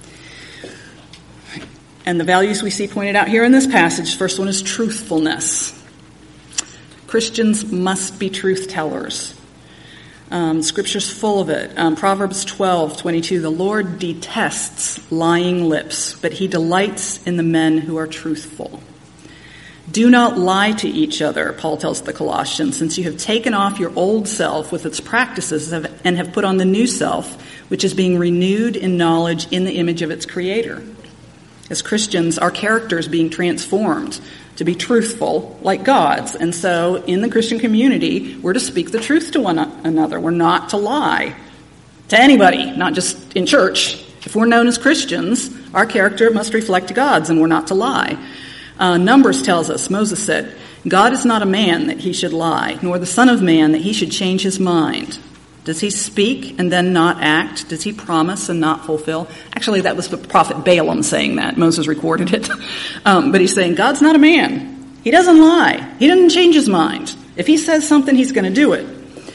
And the values we see pointed out here in this passage, first one is truthfulness. Christians must be truth tellers. Scripture's full of it. Proverbs 12:22, the Lord detests lying lips, but he delights in the men who are truthful. Do not lie to each other, Paul tells the Colossians, since you have taken off your old self with its practices and have put on the new self, which is being renewed in knowledge in the image of its creator. As Christians, our character is being transformed to be truthful like God's. And so in the Christian community, we're to speak the truth to one another. We're not to lie to anybody, not just in church. If we're known as Christians, our character must reflect God's, and we're not to lie. Numbers tells us, Moses said, God is not a man that he should lie, nor the son of man that he should change his mind. Does he speak and then not act? Does he promise and not fulfill? Actually, that was the prophet Balaam saying that. Moses recorded it. But he's saying, God's not a man. He doesn't lie. He doesn't change his mind. If he says something, he's going to do it.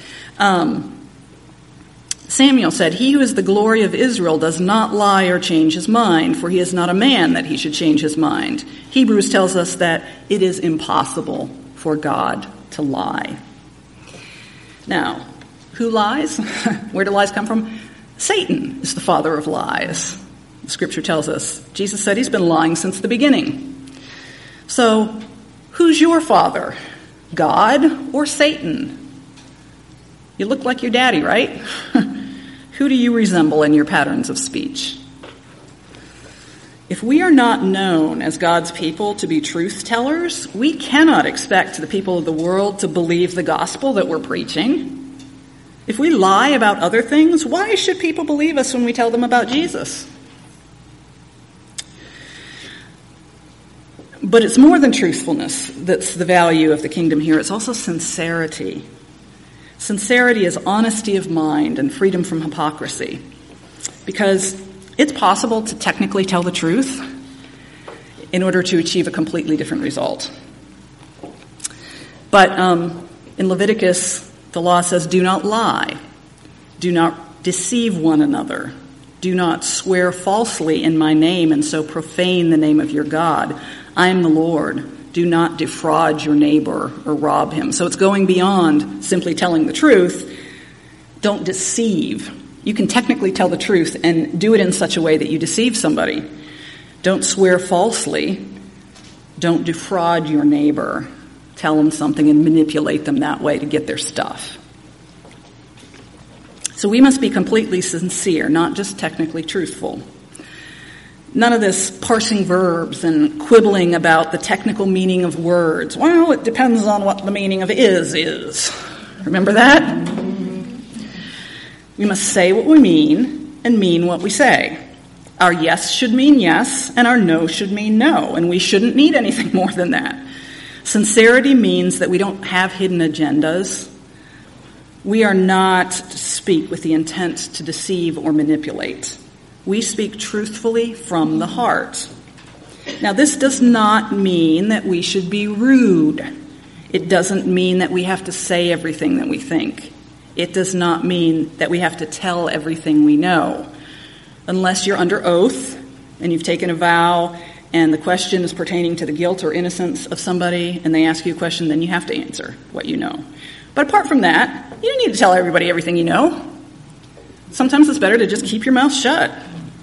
Samuel said, he who is the glory of Israel does not lie or change his mind, for he is not a man that he should change his mind. Hebrews tells us that it is impossible for God to lie. Now, who lies? Where do lies come from? Satan is the father of lies. The scripture tells us. Jesus said he's been lying since the beginning. So, who's your father? God or Satan? You look like your daddy, right? Who do you resemble in your patterns of speech? If we are not known as God's people to be truth tellers, we cannot expect the people of the world to believe the gospel that we're preaching. If we lie about other things, why should people believe us when we tell them about Jesus? But it's more than truthfulness that's the value of the kingdom here. It's also sincerity. Sincerity is honesty of mind and freedom from hypocrisy. Because it's possible to technically tell the truth in order to achieve a completely different result. But in Leviticus, the law says, do not lie. Do not deceive one another. Do not swear falsely in my name and so profane the name of your God. I am the Lord. Do not defraud your neighbor or rob him. So it's going beyond simply telling the truth. Don't deceive. You can technically tell the truth and do it in such a way that you deceive somebody. Don't swear falsely. Don't defraud your neighbor. Tell them something and manipulate them that way to get their stuff. So we must be completely sincere, not just technically truthful. None of this parsing verbs and quibbling about the technical meaning of words. Well, it depends on what the meaning of is. Remember that? We must say what we mean and mean what we say. Our yes should mean yes, and our no should mean no, and we shouldn't need anything more than that. Sincerity means that we don't have hidden agendas. We are not to speak with the intent to deceive or manipulate. We speak truthfully from the heart. Now, this does not mean that we should be rude. It doesn't mean that we have to say everything that we think. It does not mean that we have to tell everything we know. Unless you're under oath and you've taken a vow and the question is pertaining to the guilt or innocence of somebody and they ask you a question, then you have to answer what you know. But apart from that, you don't need to tell everybody everything you know. Sometimes it's better to just keep your mouth shut.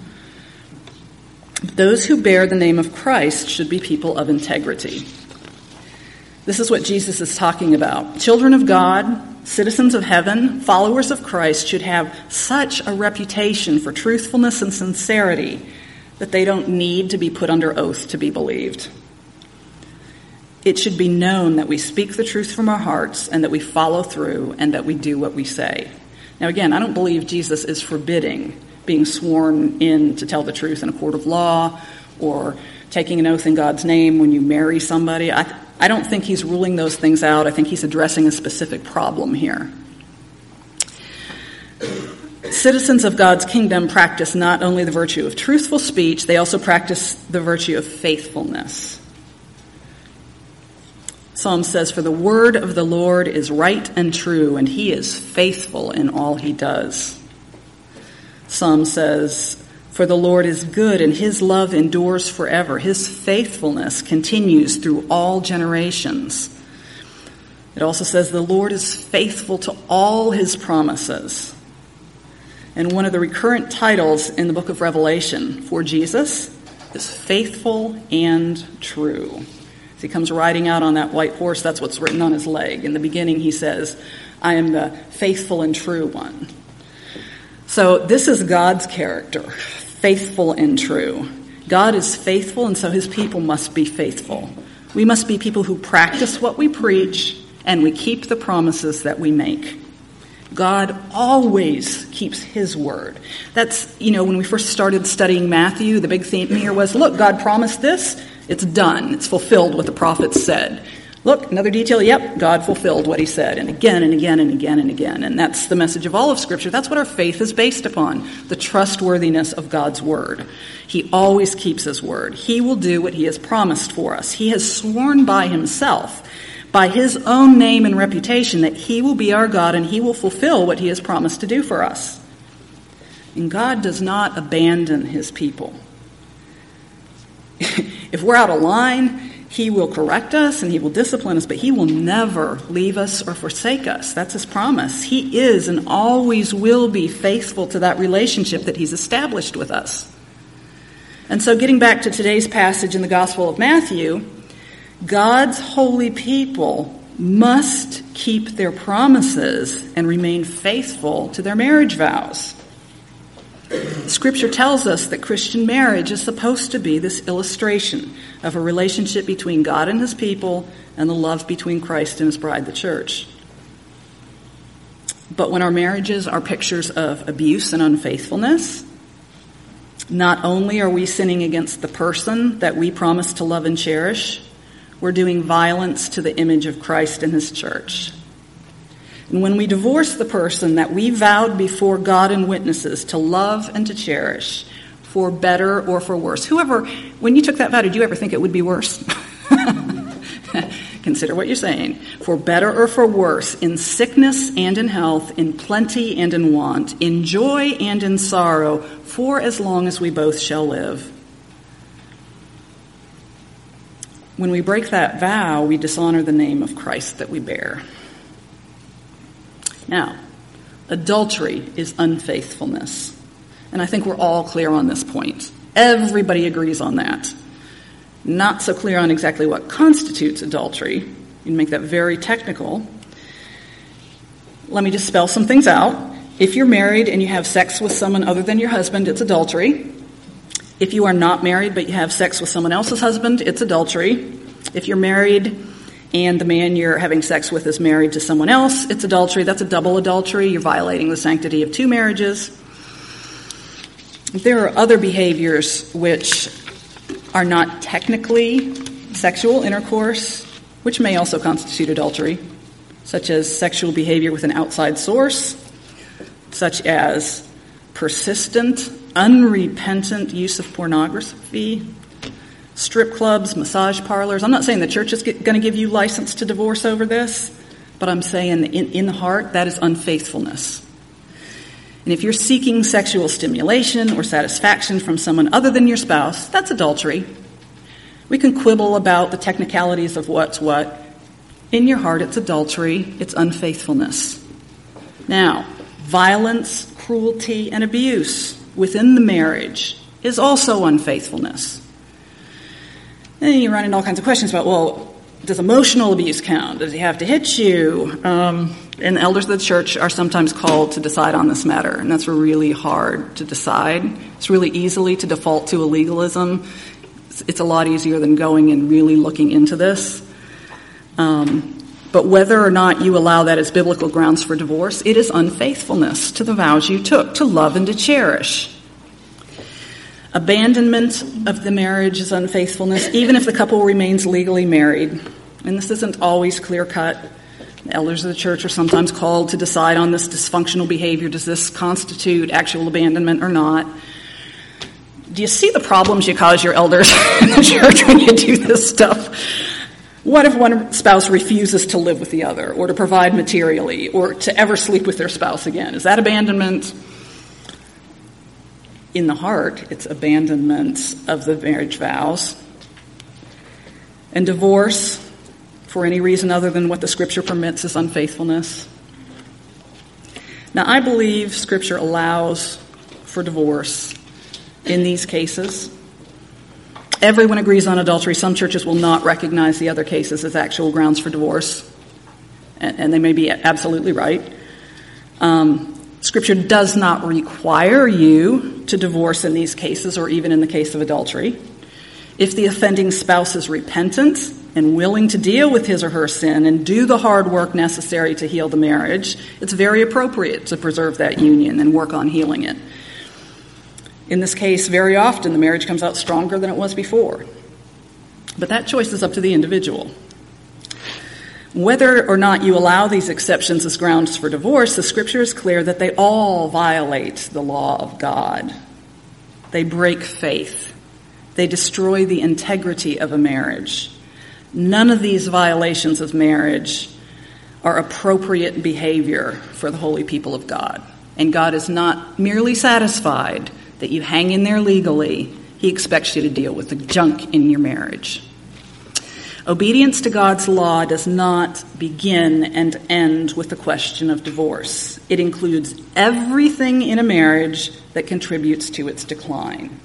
Those who bear the name of Christ should be people of integrity. This is what Jesus is talking about. Children of God, citizens of heaven, followers of Christ should have such a reputation for truthfulness and sincerity that they don't need to be put under oath to be believed. It should be known that we speak the truth from our hearts and that we follow through and that we do what we say. Now again, I don't believe Jesus is forbidding being sworn in to tell the truth in a court of law or taking an oath in God's name when you marry somebody. I don't think he's ruling those things out. I think he's addressing a specific problem here. Citizens of God's kingdom practice not only the virtue of truthful speech, they also practice the virtue of faithfulness. Psalm says, "For the word of the Lord is right and true, and he is faithful in all he does." Psalm says, "For the Lord is good, and his love endures forever. His faithfulness continues through all generations." It also says, "The Lord is faithful to all his promises." And one of the recurrent titles in the book of Revelation for Jesus is faithful and true. As he comes riding out on that white horse, that's what's written on his leg. In the beginning, he says, "I am the faithful and true one." So this is God's character, faithful and true. God is faithful, and so his people must be faithful. We must be people who practice what we preach, and we keep the promises that we make. God always keeps his word. That's, when we first started studying Matthew, the big theme here was, look, God promised this, it's done. It's fulfilled what the prophets said. Look, another detail, yep, God fulfilled what he said, and again and again and again and again. And that's the message of all of Scripture. That's what our faith is based upon, the trustworthiness of God's word. He always keeps his word. He will do what he has promised for us. He has sworn by himself, by his own name and reputation, that he will be our God and he will fulfill what he has promised to do for us. And God does not abandon his people. If we're out of line, he will correct us and he will discipline us, but he will never leave us or forsake us. That's his promise. He is and always will be faithful to that relationship that he's established with us. And so getting back to today's passage in the Gospel of Matthew, God's holy people must keep their promises and remain faithful to their marriage vows. Scripture tells us that Christian marriage is supposed to be this illustration of a relationship between God and his people and the love between Christ and his bride, the church. But when our marriages are pictures of abuse and unfaithfulness, not only are we sinning against the person that we promise to love and cherish, we're doing violence to the image of Christ and his church. And when we divorce the person that we vowed before God and witnesses to love and to cherish, for better or for worse. When you took that vow, did you ever think it would be worse? Consider what you're saying. For better or for worse, in sickness and in health, in plenty and in want, in joy and in sorrow, for as long as we both shall live. When we break that vow, we dishonor the name of Christ that we bear. Now, adultery is unfaithfulness. And I think we're all clear on this point. Everybody agrees on that. Not so clear on exactly what constitutes adultery. You can make that very technical. Let me just spell some things out. If you're married and you have sex with someone other than your husband, it's adultery. If you are not married but you have sex with someone else's husband, it's adultery. If you're married and the man you're having sex with is married to someone else, it's adultery. That's a double adultery. You're violating the sanctity of two marriages. There are other behaviors which are not technically sexual intercourse, which may also constitute adultery, such as sexual behavior with an outside source, such as persistent, unrepentant use of pornography, strip clubs, massage parlors. I'm not saying the church is going to give you license to divorce over this, but I'm saying in the heart, that is unfaithfulness. And if you're seeking sexual stimulation or satisfaction from someone other than your spouse, that's adultery. We can quibble about the technicalities of what's what. In your heart, it's adultery, it's unfaithfulness. Now, violence, cruelty, and abuse within the marriage is also unfaithfulness. Then you run into all kinds of questions about, well, does emotional abuse count? Does he have to hit you? And elders of the church are sometimes called to decide on this matter, and that's really hard to decide. It's really easily to default to a legalism. It's a lot easier than going and really looking into this. But whether or not you allow that as biblical grounds for divorce, it is unfaithfulness to the vows you took to love and to cherish. Abandonment of the marriage is unfaithfulness, even if the couple remains legally married. And this isn't always clear-cut. The elders of the church are sometimes called to decide on this dysfunctional behavior. Does this constitute actual abandonment or not? Do you see the problems you cause your elders in the church when you do this stuff? What if one spouse refuses to live with the other, or to provide materially, or to ever sleep with their spouse again? Is that abandonment? In the heart, it's abandonment of the marriage vows. And divorce, for any reason other than what the Scripture permits, is unfaithfulness. Now, I believe Scripture allows for divorce in these cases. Everyone agrees on adultery. Some churches will not recognize the other cases as actual grounds for divorce, and they may be absolutely right. Scripture does not require you to divorce in these cases, or even in the case of adultery. If the offending spouse is repentant and willing to deal with his or her sin and do the hard work necessary to heal the marriage, it's very appropriate to preserve that union and work on healing it. In this case, very often the marriage comes out stronger than it was before. But that choice is up to the individual. Whether or not you allow these exceptions as grounds for divorce, the Scripture is clear that they all violate the law of God. They break faith. They destroy the integrity of a marriage. None of these violations of marriage are appropriate behavior for the holy people of God. And God is not merely satisfied that you hang in there legally. He expects you to deal with the junk in your marriage. Obedience to God's law does not begin and end with the question of divorce. It includes everything in a marriage that contributes to its decline.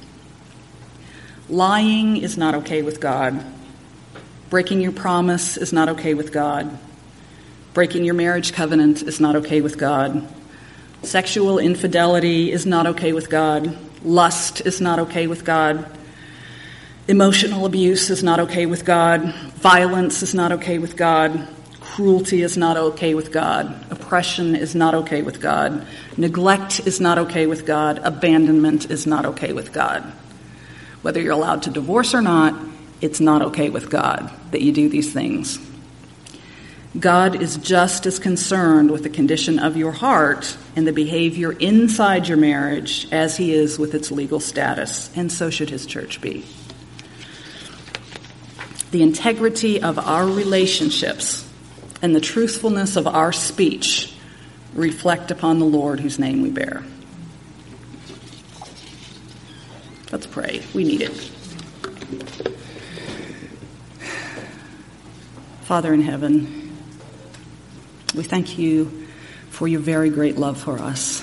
Lying is not okay with God. Breaking your promise is not okay with God. Breaking your marriage covenant is not okay with God. Sexual infidelity is not okay with God. Lust is not okay with God. Emotional abuse is not okay with God. Violence is not okay with God. Cruelty is not okay with God. Oppression is not okay with God. Neglect is not okay with God. Abandonment is not okay with God. Whether you're allowed to divorce or not, it's not okay with God that you do these things. God is just as concerned with the condition of your heart and the behavior inside your marriage as he is with its legal status, and so should his church be. The integrity of our relationships and the truthfulness of our speech reflect upon the Lord whose name we bear. Let's pray. We need it. Father in heaven, we thank you for your very great love for us.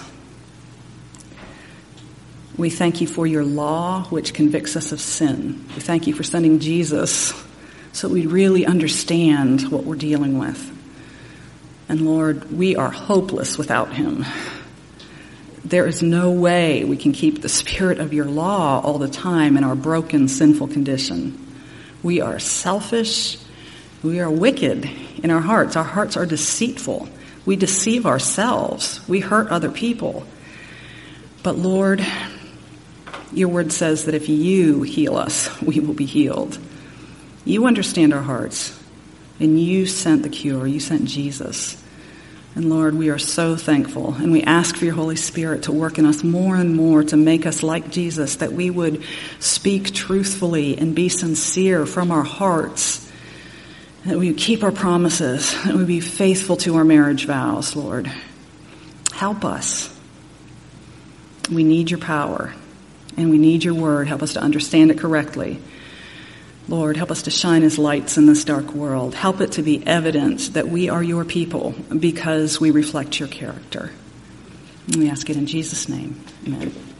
We thank you for your law, which convicts us of sin. We thank you for sending Jesus so that we really understand what we're dealing with. And Lord, we are hopeless without him. There is no way we can keep the spirit of your law all the time in our broken, sinful condition. We are selfish. We are wicked in our hearts. Our hearts are deceitful. We deceive ourselves. We hurt other people. But Lord, Your word says that if you heal us, we will be healed. You understand our hearts, and you sent the cure. You sent Jesus. And Lord, we are so thankful, and we ask for your Holy Spirit to work in us more and more to make us like Jesus, that we would speak truthfully and be sincere from our hearts, that we would keep our promises, that we would be faithful to our marriage vows, Lord. Help us. We need your power, and we need your word. Help us to understand it correctly. Lord, help us to shine as lights in this dark world. Help it to be evident that we are your people because we reflect your character. And we ask it in Jesus' name. Amen.